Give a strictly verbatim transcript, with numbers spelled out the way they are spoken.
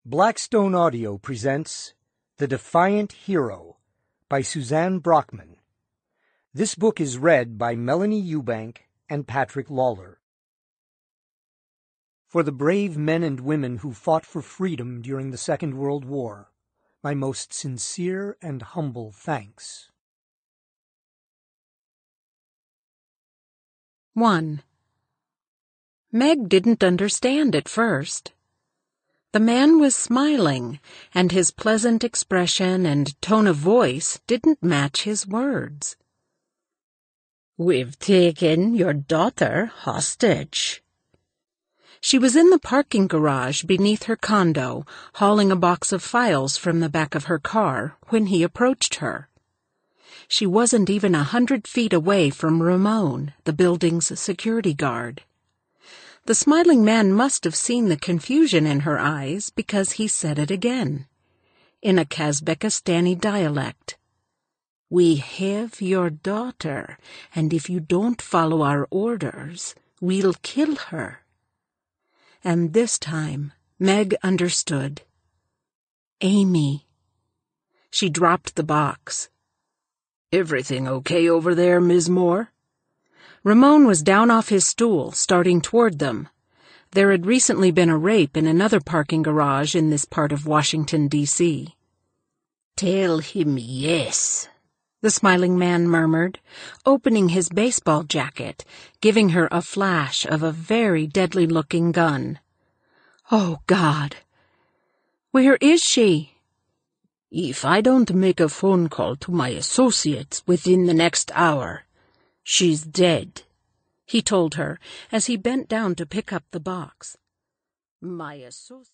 Blackstone Audio presents The Defiant Hero by Suzanne Brockmann. This book is read by Melanie Eubank and Patrick Lawler. For the brave men and women who fought for freedom during the Second World War, my most sincere and humble thanks. one. Meg didn't understand at first. The man was smiling, and his pleasant expression and tone of voice didn't match his words. "We've taken your daughter hostage." She was in the parking garage beneath her condo, hauling a box of files from the back of her car, when he approached her. She wasn't even a hundred feet away from Ramon, the building's security guard. The smiling man must have seen the confusion in her eyes because he said it again, in a Kazbekistani dialect. "We have your daughter, and if you don't follow our orders, we'll kill her." And this time, Meg understood. Amy. She dropped the box. "Everything okay over there, Miz Moore?" Ramon was down off his stool, starting toward them. There had recently been a rape in another parking garage in this part of Washington, D C "Tell him yes," the smiling man murmured, opening his baseball jacket, giving her a flash of a very deadly-looking gun. Oh, God! Where is she? "If I don't make a phone call to my associates within the next hour, she's dead," he told her as he bent down to pick up the box. My associate...